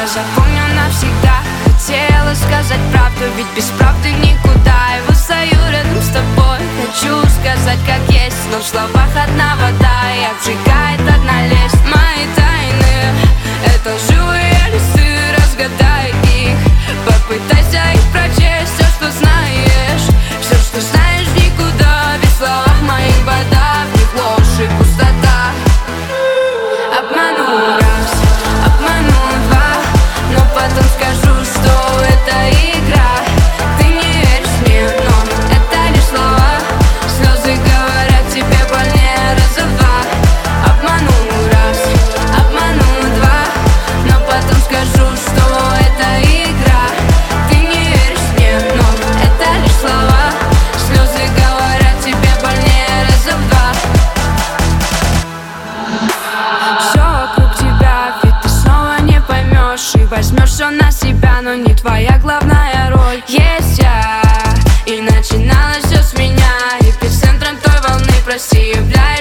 запомню навсегда. Хотела сказать правду, ведь без правды никуда. И вот стою рядом с тобой, хочу сказать как есть, но в словах одна вода, и обжигает одна лесть. Мои тайны — это живые листы, разгадай их, попытайся их прочесть. Все, что знаешь, все, что знаешь, никуда. Ведь в словах моих вода, в них ложь и пустота. Обману раз, обману два, но потом скажу, что это игра. Ты не веришь мне, но это лишь слова. Слезы говорят, тебе больнее раза в два. Обману раз, обману два, но потом скажу, что это игра. Ты не веришь мне, но это лишь слова. Слезы говорят, тебе больнее раза в два. Все вокруг тебя, ведь ты снова не поймешь и возьмешь все на себя, но не твоя главная роль. Есть я, и начиналось все с меня, и эпицентром той волны, прости, являюсь